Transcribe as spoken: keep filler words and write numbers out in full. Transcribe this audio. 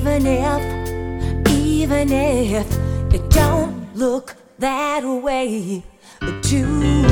Even if, even if it don't look that way to